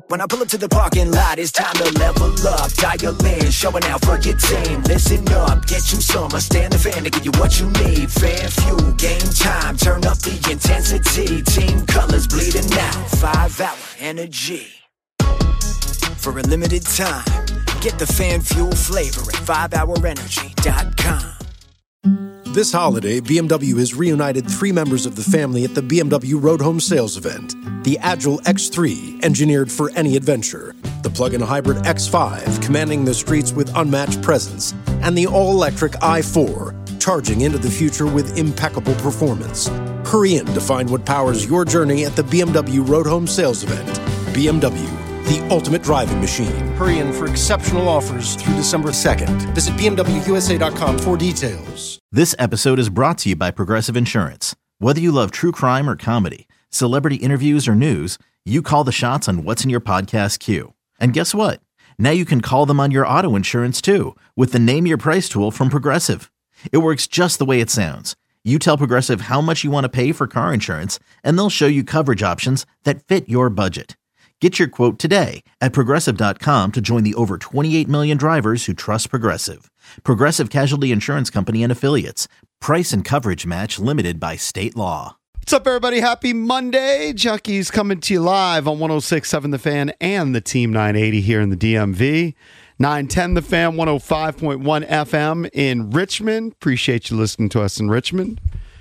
When I pull up to the parking lot, it's time to level up. Dial in, showing out for your team. Listen up, get you some. Stand the fan to give you what you need. Fan fuel, game time, turn up the intensity. Team colors bleeding out, 5-hour energy. For a limited time, get the fan fuel flavor at 5hourenergy.com. This holiday, BMW has reunited 3 members of the family at the BMW Road Home Sales event. The Agile X3, engineered for any adventure. The plug-in hybrid X5, commanding the streets with unmatched presence. And the all-electric i4, charging into the future with impeccable performance. Hurry in to find what powers your journey at the BMW Road Home Sales event. BMW, the ultimate driving machine. Hurry in for exceptional offers through December 2nd. Visit BMWUSA.com for details. This episode is brought to you by Progressive Insurance. Whether you love true crime or comedy, celebrity interviews or news, you call the shots on what's in your podcast queue. And guess what? Now you can call them on your auto insurance too with the Name Your Price tool from Progressive. It works just the way it sounds. You tell Progressive how much you want to pay for car insurance, and they'll show you coverage options that fit your budget. Get your quote today at Progressive.com to join the over 28 million drivers who trust Progressive. Progressive Casualty Insurance Company and Affiliates. Price and coverage match limited by state law. What's up, everybody? Happy Monday. Junkies coming to you live on 106.7 The Fan and the Team 980 here in the DMV. 910 The Fan, 105.1 FM in Richmond. Appreciate you listening to us in Richmond.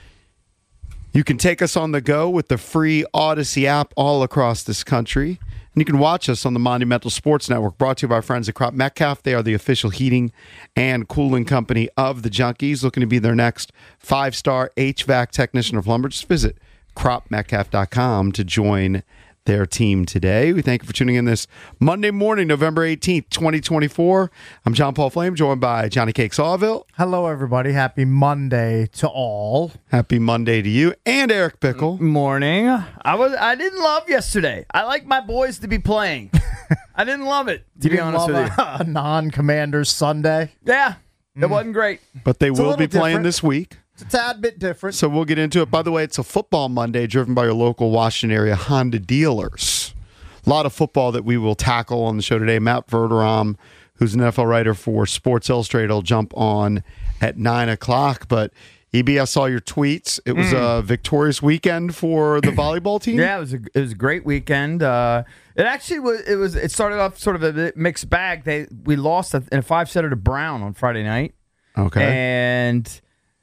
You can take us on the go with the free Odyssey app all across this country. And you can watch us on the Monumental Sports Network, brought to you by our friends at Crop Metcalf. They are the official heating and cooling company of the Junkies, looking to be their next 5-star HVAC technician or plumber. Just visit cropmetcalf.com to join their team today. We thank you for tuning in this Monday morning, November 18th, 2024. I'm John Paul Flame, joined by Johnny Cake Sawville. Hello, everybody. Happy Monday to all. Happy Monday to you and Eric Pickle. Morning. I didn't love yesterday. I like my boys to be playing. I didn't love it, to be honest with you. A non-Commanders Sunday. Yeah, it wasn't great. But they will be playing different this week. It's a tad bit different. So we'll get into it. By the way, it's a football Monday driven by your local Washington area Honda dealers. A lot of football that we will tackle on the show today. Matt Verderam, who's an NFL writer for Sports Illustrated, will jump on at 9 o'clock. But EB, I saw your tweets. It was a victorious weekend for the volleyball team. Yeah, it was a great weekend. It actually was. It started off sort of a mixed bag. We lost in a 5-setter to Brown on Friday night. Okay. And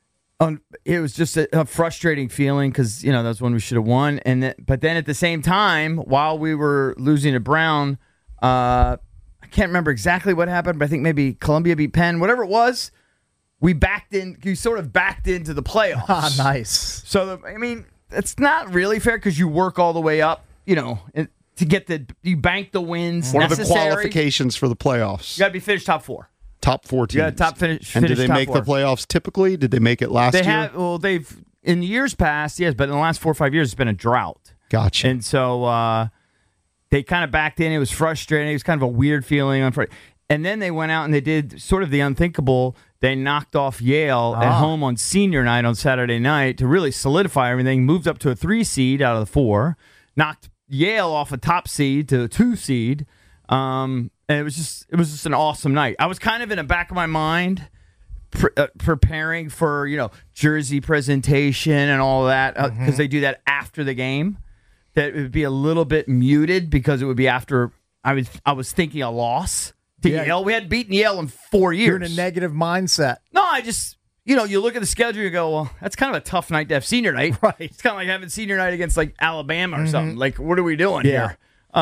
it was just a frustrating feeling because, that's when we should have won. But then at the same time, while we were losing to Brown, I can't remember exactly what happened, but I think maybe Columbia beat Penn. Whatever it was, we sort of backed into the playoffs. Ah, nice. So, it's not really fair because you work all the way up, to get you bank the wins One necessary. of the qualifications for the playoffs. You got to be finished top 4. Top 4 teams. Yeah, top finish. And did they top make 4. the playoffs typically? Did they make it last year? They've in years past, yes, but in the last 4 or 5 years, it's been a drought. Gotcha. And so they kind of backed in. It was frustrating. It was kind of a weird feeling on Friday. And then they went out and they did sort of the unthinkable. They knocked off Yale at home on senior night on Saturday night to really solidify everything. Moved up to a 3 seed out of the 4. Knocked Yale off a top seed to a 2 seed. And it was just an awesome night. I was kind of in the back of my mind preparing for, jersey presentation and all that because they do that after the game. That it would be a little bit muted because it would be after I was thinking a loss to Yale. We hadn't beaten Yale in 4 years. You're in a negative mindset. No, I just you look at the schedule, you go, well, that's kind of a tough night to have senior night. Right. It's kind of like having senior night against like Alabama or something. Like, what are we doing here?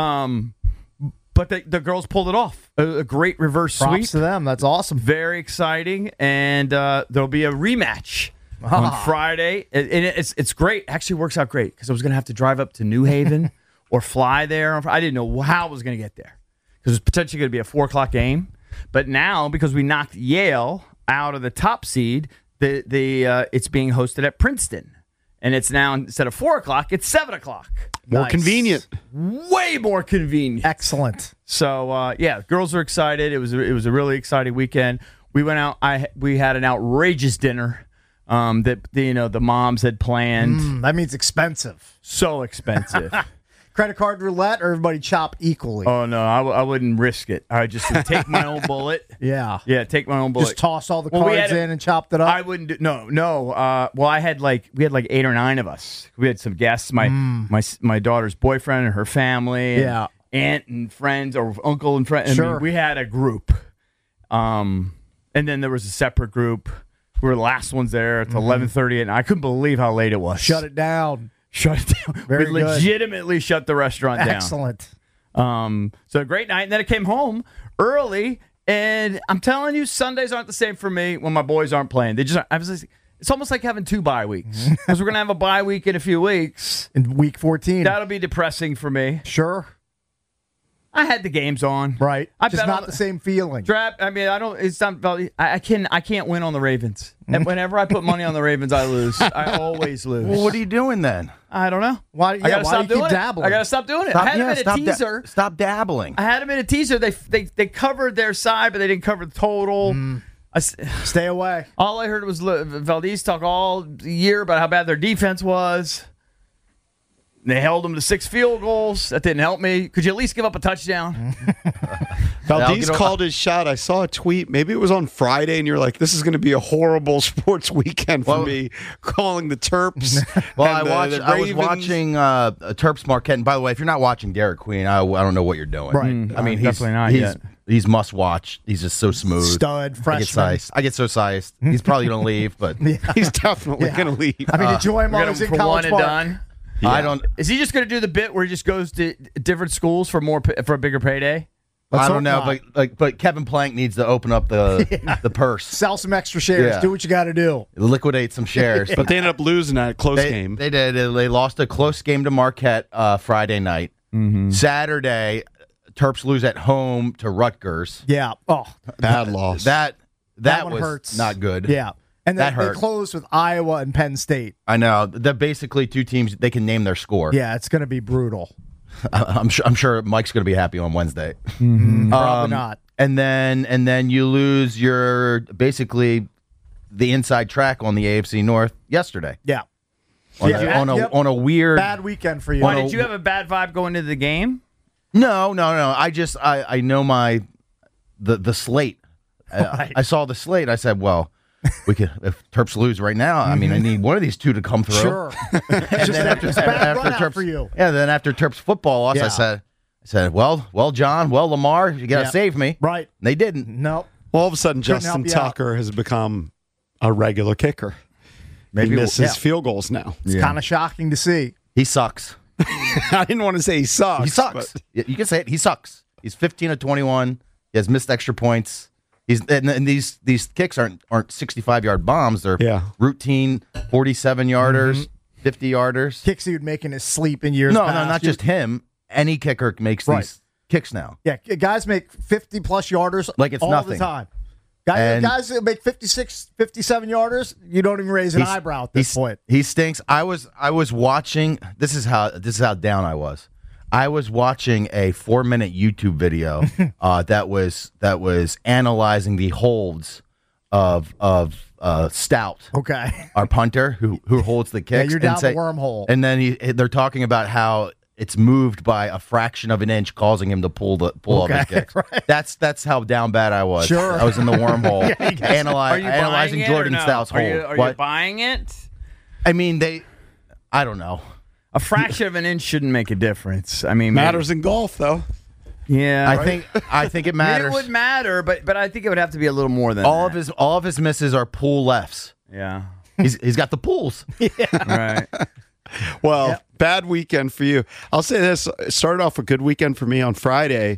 But the girls pulled it off. A great reverse sweep. Props to them. That's awesome. Very exciting. And there'll be a rematch on Friday. And it's great. Actually works out great because I was going to have to drive up to New Haven or fly there. I didn't know how I was going to get there because it was potentially going to be a 4 o'clock game. But now, because we knocked Yale out of the top seed, it's being hosted at Princeton. And it's now, instead of 4 o'clock, it's 7 o'clock. More convenient. Way more convenient. Excellent. So, girls are excited. It was a really exciting weekend. We went out. We had an outrageous dinner that the moms had planned. That means expensive. So expensive. Credit card roulette, or everybody chop equally? Oh no, I wouldn't risk it. I would just take my own bullet. Yeah. Yeah, take my own bullet. Just toss all the Well, we cards had in and chopped it up? I wouldn't do no. Well, we had like 8 or 9 of us. We had some guests, my daughter's boyfriend and her family, and Yeah. aunt and friends, or uncle and friends. Sure. We had a group, and then there was a separate group. We were the last ones there. It's 11:30, and I couldn't believe how late it was. Shut it down. Shut it down. Very We good. legitimately shut the restaurant down. Excellent. So a great night. And then I came home early, and I'm telling you, Sundays aren't the same for me when my boys aren't playing. They just I was like, it's almost like having 2 bye weeks, because we're gonna have a bye week in a few weeks. In week 14. That'll be depressing for me. Sure. I had the games on. Right. I Just bet not on the same feeling. I mean, I don't. It's not. I can't win on the Ravens. And whenever I put money on the Ravens, I lose. I always lose. Well, what are you doing then? I don't know. Why- I yeah, gotta why stop do you keep doing it. dabbling? I gotta stop doing it. I had them in a teaser. Stop dabbling. I had them in a teaser. They covered their side, but they didn't cover the total. Stay away. All I heard was Valdez talk all year about how bad their defense was. They held them to 6 field goals. That didn't help me. Could you at least give up a touchdown? Valdez called his shot. I saw a tweet. Maybe it was on Friday, and you're like, "This is going to be a horrible sports weekend for me." Calling the Terps. Well, and I was Ravens. watching Terps Marquette. And by the way, if you're not watching Derek Queen, I don't know what you're doing. Right. I mean, Definitely not yet. He's must watch. He's just so smooth. Stud, freshman. I get so sized. He's probably going to leave, but He's definitely going to leave. I mean, enjoy him We're while gonna he's in for College one and Park. done. I don't. Is he just going to do the bit where he just goes to different schools for a bigger payday? Let's I hope don't know, not. but Kevin Plank needs to open up the purse, Sell some extra shares. Yeah. Do what you got to do. liquidate some shares. But they ended up losing that close game. They did. They lost a close game to Marquette Friday night. Saturday, Terps lose at home to Rutgers. Yeah. Oh, Bad loss. That one was hurts. not good. yeah. And That then they hurt. closed with Iowa and Penn State. I know. They're basically 2 teams. They can name their score. Yeah, it's going to be brutal. I'm sure Mike's going to be happy on Wednesday. Probably not. And then you lose your basically the inside track on the AFC North yesterday Yeah. on, Yeah, on a weird. Bad weekend for you. Why did you have a bad vibe going into the game? No. I know the slate. I saw the slate. I said, well, we could if Terps lose right now. I mean, I need one of these 2 to come through. Sure. And then after Terps for you. Yeah. Then after Terps football loss, Yeah. I said, well, John, Lamar, you got to Yeah. save me. Right. And they didn't. Nope. Well, all of a sudden, Couldn't Justin help you out. Tucker has become a regular kicker. Maybe he misses yeah. field goals now. It's kind of shocking to see. He sucks. I didn't want to say he sucks. He sucks. but- You can say it. He sucks. He's 15 of 21. He has missed extra points. And these kicks aren't 65-yard bombs. They're Yeah. routine 47-yarders, 50-yarders. Kicks he would make in his sleep in years No, past. not just him. Any kicker makes Right. these kicks now. Yeah, guys make 50-plus yarders Like it's all nothing. the time. And- Guys that make 56, 57 yarders, you don't even raise an eyebrow at this point. He stinks. I was watching. This is how down I was. I was watching a 4-minute YouTube video that was analyzing the holds of Stout, Okay. our punter who holds the Yeah, kicks. you're down and the wormhole. And then they're talking about how it's moved by a fraction of an inch, causing him to pull up his Okay, kicks. right. That's how down bad I was. Sure. I was in the wormhole, Are you analyzing buying it Jordan or no? Stout's hold. Are you What? buying it? I mean, I don't know. A fraction of an inch shouldn't make a difference. I mean, Matters in golf, though. Yeah, I think it Maybe matters. it would matter, but I think it would have to be a little more than all that. of his misses are pull lefts. Yeah, He's got the pulls. right. Well, bad weekend for you. I'll say this. It started off a good weekend for me on Friday.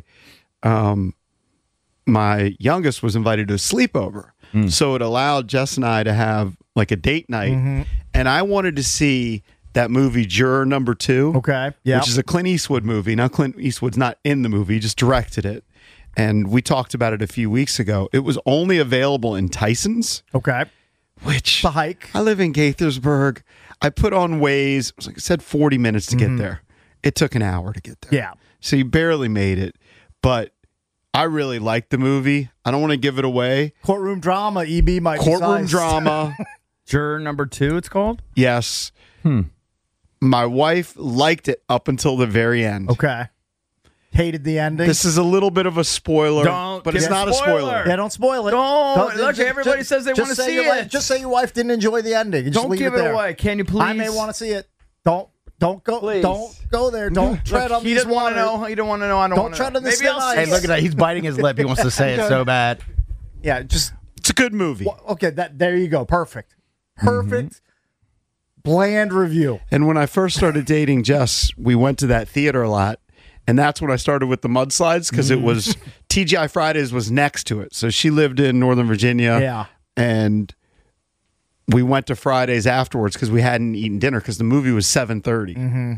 My youngest was invited to a sleepover. So it allowed Jess and I to have like a date night. And I wanted to see that movie Juror Number 2. Okay. Yeah. Which is a Clint Eastwood movie. Now, Clint Eastwood's not in the movie. He just directed it. And we talked about it a few weeks ago. It was only available in Tyson's, Okay. which The hike. I live in Gaithersburg. I put on Waze. It was like I said, 40 minutes to get there. It took an hour to get there. Yeah. So you barely made it. But I really liked the movie. I don't want to give it away. Courtroom drama. EB might be Courtroom sized. drama. Juror number 2, it's called. Yes. My wife liked it up until the very end. Okay. Hated the ending. This is a little bit of a spoiler, Don't but it's give not a a spoiler. spoiler. Yeah, don't spoil it. Don't. Look, everybody says they just wanna say see your wife- it. Just say your wife didn't enjoy the ending. Just Don't leave give it it there. away. Can you please? I may want to see it. Don't go. Please. Don't go there. Don't tread on He these doesn't want to waters. know. He don't want to know. I don't Don't want to tread know. on this Maybe thin I'll see ice. Hey, look at that. He's biting his lip. He wants to say it so bad. Yeah, just It's a good movie. okay. There you go. Perfect. Bland review. And when I first started dating Jess, we went to that theater a lot. And that's when I started with the mudslides because it was TGI Fridays was next to it. So she lived in Northern Virginia. Yeah. And we went to Fridays afterwards because we hadn't eaten dinner because the movie was 7:30.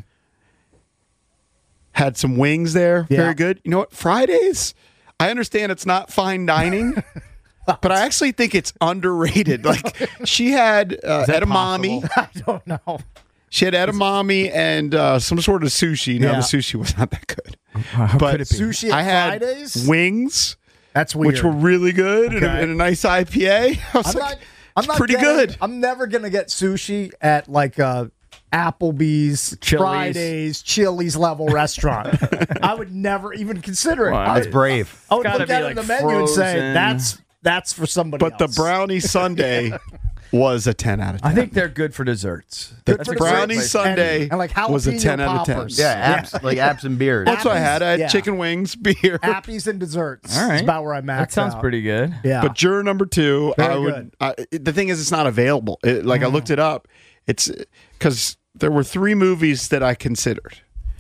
Had some wings there. Yeah. Very good. You know what? Fridays, I understand it's not fine dining. But I actually think it's underrated. Like she had edamame. I don't know. She had edamame and some sort of sushi. Now Yeah. the sushi was not that good. How But could it be? Sushi at I had Fridays? wings, That's weird. which were really good, and, Okay. and a nice IPA. I was like, it's pretty good. I'm never gonna get sushi at like a Applebee's, Chili's. Fridays, Chili's level restaurant. I would never even consider it. Wow. That's brave. I would gotta look be at like the menu and say frozen. that's for somebody But the else. brownie sundae was a 10 out of 10. I think they're good for desserts. the That's a brownie great place. sundae and like was a jalapeno 10 out of 10. poppers. Yeah, like apps and beers. That's what I had. I had Yeah. chicken wings, beer. Appies and desserts. All right. Is about where I maxed That sounds out. pretty good. Yeah. But juror number 2, Very I would. The thing is, it's not available. I looked it up. It's because there were 3 movies that I considered.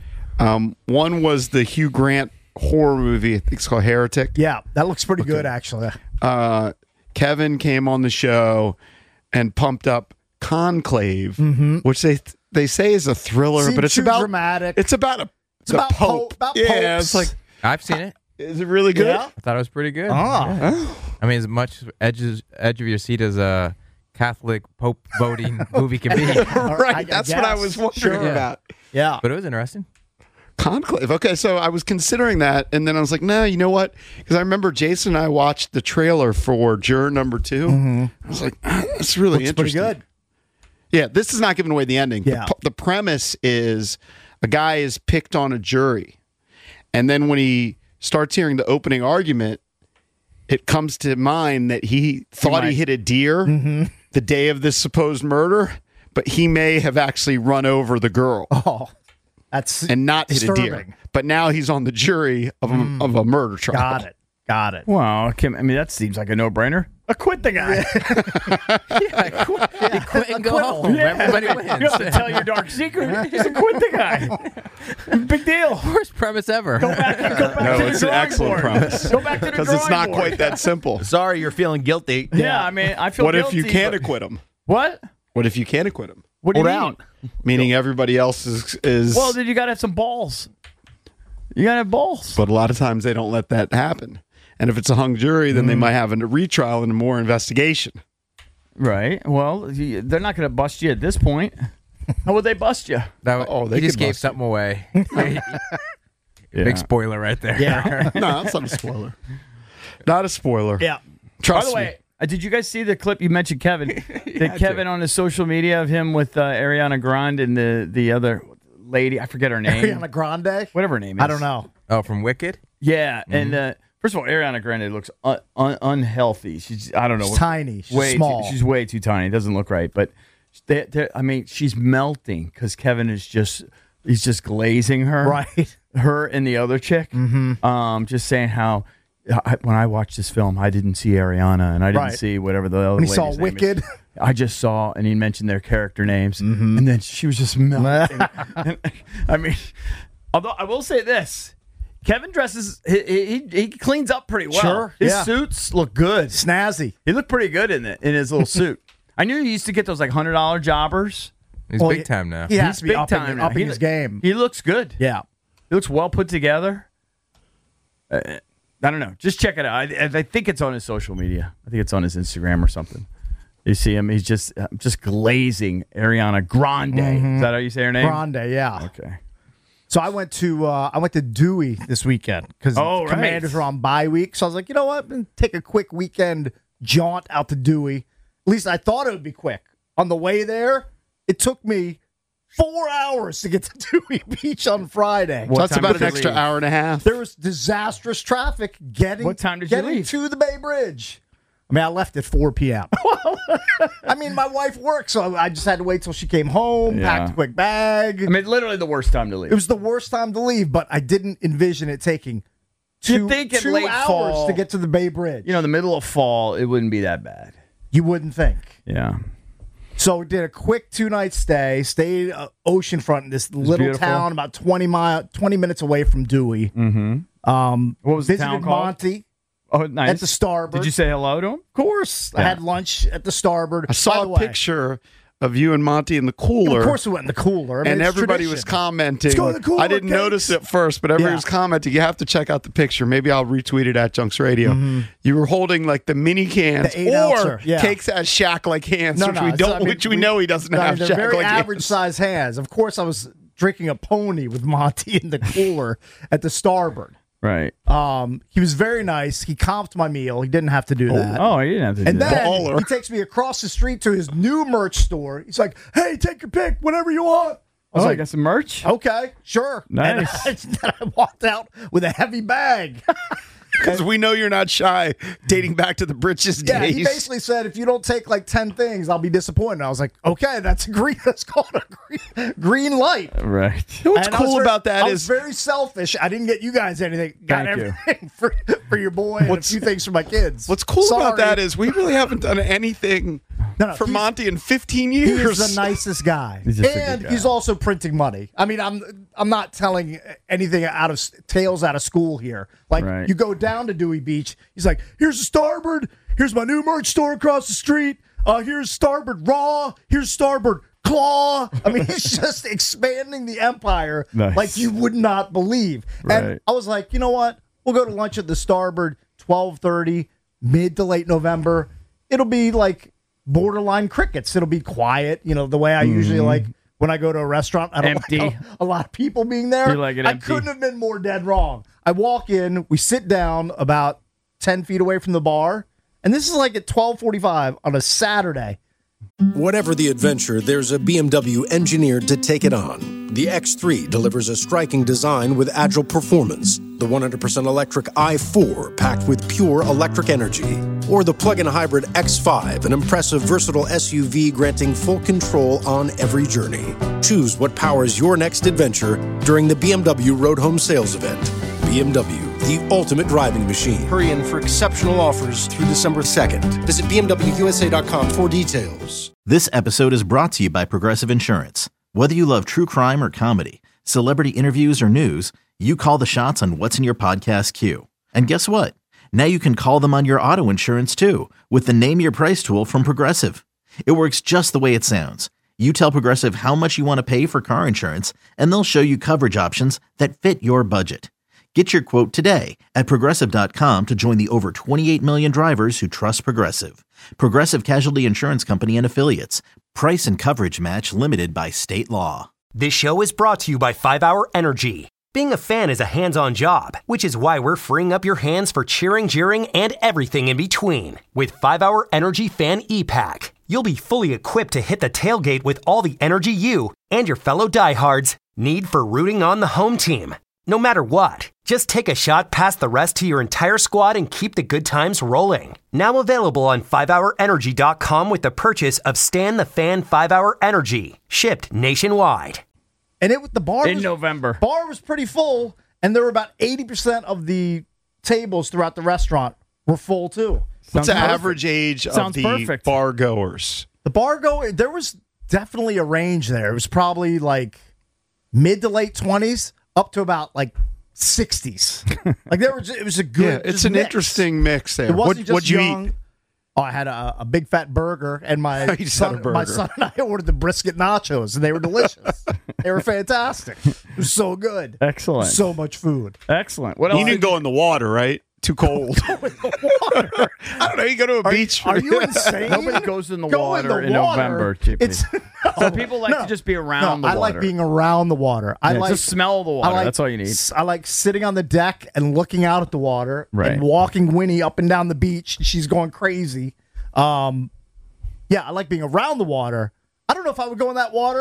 One was the Hugh Grant horror movie. I think it's called Heretic. yeah, that looks pretty good actually. Kevin came on the show and pumped up Conclave, which they say is a thriller, Seemed but it's too about dramatic. It's about a about pope. about yeah, popes. it's like, I've seen it. is it really good? Yeah. I thought it was pretty good. Ah. I mean, as much edge of your seat as a Catholic Pope voting movie can be. Right. I That's what I guess. was wondering Sure. about. Yeah. But it was interesting. Conclave. Okay, so I was considering that, and then I was like, no, you know what? Because I remember Jason and I watched the trailer for Juror Number 2. I was like, that's really Looks pretty interesting. good. Yeah, this is not giving away the ending. Yeah. The premise is a guy is picked on a jury, and then when he starts hearing the opening argument, it comes to mind that he thought he hit a deer the day of this supposed murder, but he may have actually run over the girl. Oh, that's And not hit a deer. disturbing. But now he's on the jury of a murder trial. Got it. Well, I mean, that seems like a no-brainer. Acquit the guy. You quit and go home. Everybody You wins. have to tell your dark secret. Just acquit the guy. Big deal. Worst premise ever. Go back No, to the it's an drawing excellent board. premise. Go back to the Because drawing it's not board. quite that simple. Sorry, you're feeling guilty. Yeah, I mean, I feel What if guilty, you can't but- acquit him? What? What if you can't acquit him? What do you Hold mean? out. Meaning everybody else is Well, then you got to have some balls. You got to have balls. but a lot of times they don't let that happen. And if it's a hung jury, then they might have a retrial and more investigation. Right. Well, they're not going to bust you at this point. How would they bust you? They He just could gave bust you. something away. Big spoiler right there. Yeah. No, that's not a spoiler. Not a spoiler. Yeah. Trust By the me. way, did you guys see the clip you mentioned, Kevin? Kevin on his social media of him with Ariana Grande and the other lady. I forget her name. Ariana Grande? Whatever her name is. I don't know. Oh, from Wicked? Yeah, and first of all, Ariana Grande looks unhealthy. She's I don't know. She's tiny. She's way small. she's way too tiny. It doesn't look right. But I mean, she's melting because Kevin is he's just glazing her. Right. Her and the other chick. Just saying how when I watched this film, I didn't see Ariana and I didn't Right. see whatever the other When he lady's saw name Wicked. is. I just saw, and he mentioned their character names, and then she was just melting. And, I mean, although I will say this. Kevin dresses, he cleans up pretty well. Sure, His yeah. suits look good. Snazzy. He looked pretty good in his little suit. I knew he used to get those like $100 jobbers. He's Well, big time now. He has He's to be big upping, time now. upping He his lo- game. He looks good. Yeah. He looks well put together. I don't know. Just check it out. I think it's on his social media. I think it's on his Instagram or something. You see him. He's just glazing Ariana Grande. Is that how you say her name? Grande, yeah. Okay. So I went to Dewey this weekend because Oh, right. Commanders are on bye week. So I was like, you know what? I'm gonna take a quick weekend jaunt out to Dewey. At least I thought it would be quick. On the way there, it took me 4 hours to get to Dewey Beach on Friday. So that's about an did you extra leave? hour and a half. There was disastrous traffic getting. What time did you getting leave? to the Bay Bridge? I mean, I left at 4 p.m. I mean, my wife works, so I just had to wait till she came home, packed a quick bag. I mean, literally the worst time to leave. It was the worst time to leave, but I didn't envision it taking You'd think in 2 late hours fall, to get to the Bay Bridge. You know, the middle of fall, it wouldn't be that bad. You wouldn't think. Yeah. So we did a quick 2-night stay, stayed oceanfront in this little beautiful. town about 20 minutes away from Dewey. Mm-hmm. What was the Visited town called? Monty Oh, nice. at the Starboard. Did you say hello to him? Of course. I Yeah. had lunch at the Starboard. I saw By the a way, picture of you and Monty in the cooler. Of course we went in the cooler. I mean, And it's everybody was tradition. commenting. Let's go to the cooler, I didn't Cakes. notice it first, but everybody Yeah. was commenting. You have to check out the picture. Maybe I'll retweet it at Junks Radio. You were holding like the mini cans, The 8 or ouncer, yeah. Cakes has Shack-like hands, No, which no, we it's- don't. I mean, which we know he doesn't have they're very Shack-like average hands. size hands. Of course, I was drinking a pony with Monty in the cooler at the Starboard. Right. He was very nice. He comped my meal. He didn't have to do that. Oh, you didn't have to do And that. then Baller. he takes me across the street to his new merch store. He's like, "Hey, take your pick, whatever you want." I was I like, got some merch. "Okay, sure." Nice. And then I walked out with a heavy bag. Because we know you're not shy, dating back to the Britches Yeah, days. he basically said, "If you don't take like 10 things, I'll be disappointed." I was like, "Okay, that's a green. That's called a green light." Right. You know what's And I was cool very- about that I was is very selfish. I didn't get you guys anything. Got Thank you. everything for your boy and a few things for my kids. what's cool about Sorry. that is we really haven't done anything No, for he's- Monty in 15 He years. is the nicest guy, He's just a good and guy. he's also printing money. I mean, I'm not telling anything out of tales out of school here. Like Right. you go down to Dewey Beach, he's like, "Here's the Starboard. Here's my new merch store across the street. Here's Starboard Raw. Here's Starboard Claw." I mean, he's just expanding the empire Nice. like you would not believe. Right. And I was like, you know what? We'll go to lunch at the Starboard, 12:30, mid to late November. It'll be like borderline crickets. It'll be quiet, you know, the way I usually like when I go to a restaurant. I don't Empty. like a lot of people being there. You like it I empty. couldn't have been more dead wrong. I walk in, we sit down about 10 feet away from the bar, and this is like at 12:45 on a Saturday. Whatever the adventure, there's a BMW engineered to take it on. The X3 delivers a striking design with agile performance. The 100% electric i4 packed with pure electric energy. Or the plug-in hybrid X5, an impressive versatile SUV granting full control on every journey. Choose what powers your next adventure during the BMW Road Home Sales Event. BMW, the ultimate driving machine. Hurry in for exceptional offers through December 2nd. Visit BMWUSA.com for details. This episode is brought to you by Progressive Insurance. Whether you love true crime or comedy, celebrity interviews or news, you call the shots on what's in your podcast queue. And guess what? Now you can call them on your auto insurance too with the Name Your Price tool from Progressive. It works just the way it sounds. You tell Progressive how much you want to pay for car insurance, and they'll show you coverage options that fit your budget. Get your quote today at Progressive.com to join the over 28 million drivers who trust Progressive. Progressive Casualty Insurance Company and Affiliates. Price and coverage match limited by state law. This show is brought to you by 5 Hour Energy. Being a fan is a hands-on job, which is why we're freeing up your hands for cheering, jeering, and everything in between. With 5 Hour Energy Fan E-Pack, you'll be fully equipped to hit the tailgate with all the energy you and your fellow diehards need for rooting on the home team. No matter what, just take a shot past the rest to your entire squad and keep the good times rolling. Now available on 5hourenergy.com with the purchase of Stan the Fan 5 Hour Energy, shipped nationwide. And the bar In was, November. bar was pretty full, and there were about 80% of the tables throughout the restaurant were full too. What's the Sounds perfect. average age of Sounds the perfect. bar goers? The bar there was definitely a range there. It was probably like mid to late 20s up to about like 60s. Like it was a good. Yeah, it's just an mix. interesting mix there. It wasn't just What'd you young. eat? Oh, I had a big fat burger, and my You just had a my burger. son and I ordered the brisket nachos, and they were delicious. They were fantastic. It was so good. Excellent. So much food. Excellent. What else? You didn't go in the water, right? Too cold. I don't know. You go to a beach. Are you insane? Nobody goes in the Go water the in water. November, Chippy. It's So people like to just be around the I water. like being around the water. I Yeah, like just smell the water. That's all you need. I like sitting on the deck and looking out at the water Right. and walking Winnie up and down the beach. She's going crazy. Yeah, I like being around the water. I don't know if I would go in that water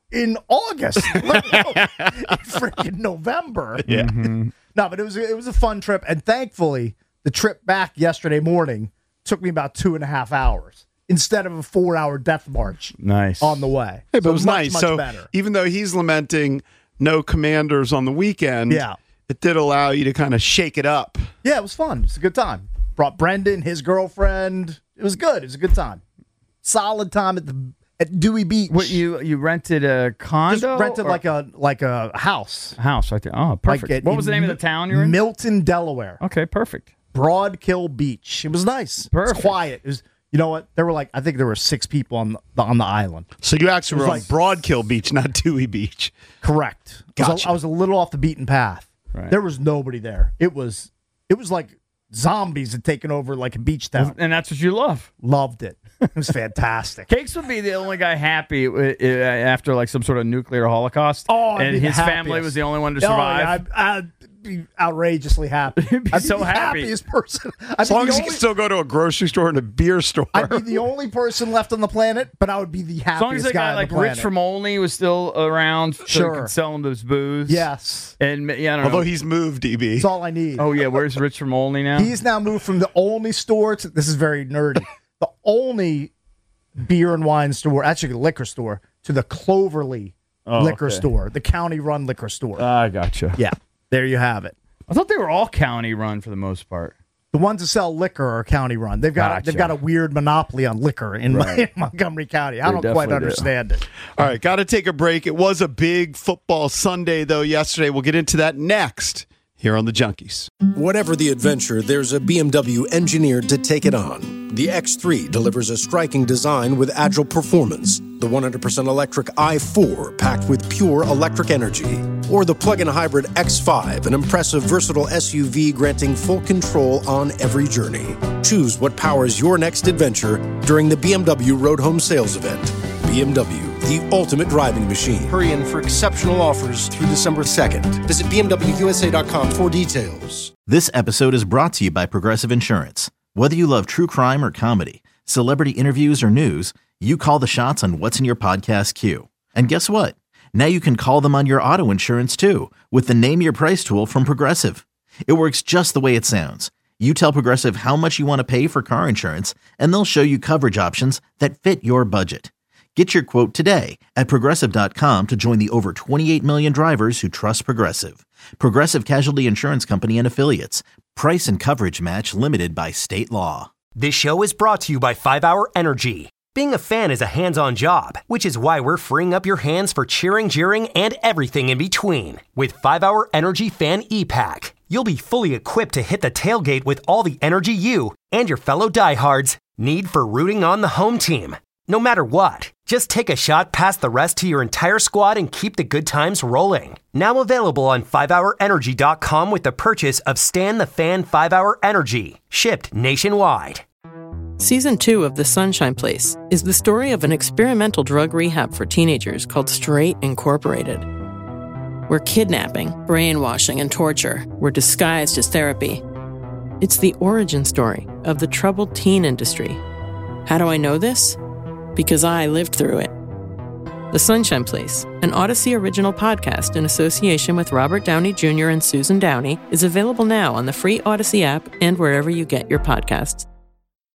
in August, let alone in freaking November. Yeah. No, but it was a fun trip, and thankfully, the trip back yesterday morning took me about 2.5 hours instead of a 4-hour death march. Nice on the way. Hey, but So it was nice. much So better. even though he's lamenting no Commanders on the weekend, it did allow you to kind of shake it up. Yeah, it was fun. It's a good time. Brought Brendan, his girlfriend. It was good. It was a good time. Solid time at Dewey Beach. What you rented a condo? Just rented or like a house. house right there. Oh, perfect. What was the name of the town you were in? Milton, Delaware. Okay, perfect. Broadkill Beach. It was nice. Perfect. It was quiet. It was. You know what? I think there were 6 people on the island. So you actually were It on was Broadkill Beach, not Dewey Beach. Correct. Gotcha. I was a little off the beaten path. Right. There was nobody there. It was like zombies had taken over like a beach town. And that's what you love. Loved it. It was fantastic. Cakes would be the only guy happy after like some sort of nuclear holocaust. Oh, I'd and be the his family happiest. was the only one to Oh, survive. yeah, I'd be outrageously happy. You'd be I'd so the happy. happiest person. As long as you can still go to a grocery store and a beer store. I'd be the only person left on the planet, but I would be the As long as happiest that guy guy on like the planet. Rich from Olney was still around, so Sure. he could sell him those booze. Yes. And yeah, I don't Although know. he's moved, DB. That's all I need. Oh yeah, where's Rich from Olney now? He's now moved from the only store to, this is very nerdy, the only beer and wine store, actually a liquor store, to the Cloverly liquor store, the county-run liquor store. I gotcha. Yeah, there you have it. I thought they were all county run for the most part. The ones that sell liquor are county-run. They've got a weird monopoly on liquor in Montgomery County. I don't quite definitely do. understand it. All right, got to take a break. It was a big football Sunday, though, yesterday. We'll get into that next here on The Junkies. Whatever the adventure, there's a BMW engineered to take it on. The X3 delivers a striking design with agile performance. The 100% electric i4 packed with pure electric energy. Or the plug-in hybrid X5, an impressive, versatile SUV granting full control on every journey. Choose what powers your next adventure during the BMW Road Home Sales Event. BMW, the ultimate driving machine. Hurry in for exceptional offers through December 2nd. Visit BMWUSA.com for details. This episode is brought to you by Progressive Insurance. Whether you love true crime or comedy, celebrity interviews or news, you call the shots on what's in your podcast queue. And guess what? Now you can call them on your auto insurance too with the Name Your Price tool from Progressive. It works just the way it sounds. You tell Progressive how much you want to pay for car insurance, and they'll show you coverage options that fit your budget. Get your quote today at Progressive.com to join the over 28 million drivers who trust Progressive. Progressive Casualty Insurance Company and Affiliates. Price and coverage match limited by state law. This show is brought to you by 5 Hour Energy. Being a fan is a hands-on job, which is why we're freeing up your hands for cheering, jeering, and everything in between. With 5 Hour Energy Fan E-Pack, you'll be fully equipped to hit the tailgate with all the energy you and your fellow diehards need for rooting on the home team. No matter what, just take a shot past the rest to your entire squad and keep the good times rolling. Now available on 5hourenergy.com with the purchase of Stan the Fan 5 Hour Energy, shipped nationwide. Season 2 of The Sunshine Place is the story of an experimental drug rehab for teenagers called Straight Incorporated, where kidnapping, brainwashing, and torture were disguised as therapy. It's the origin story of the troubled teen industry. How do I know this? Because I lived through it. The Sunshine Place, an Odyssey original podcast in association with Robert Downey Jr. and Susan Downey, is available now on the free Odyssey app and wherever you get your podcasts.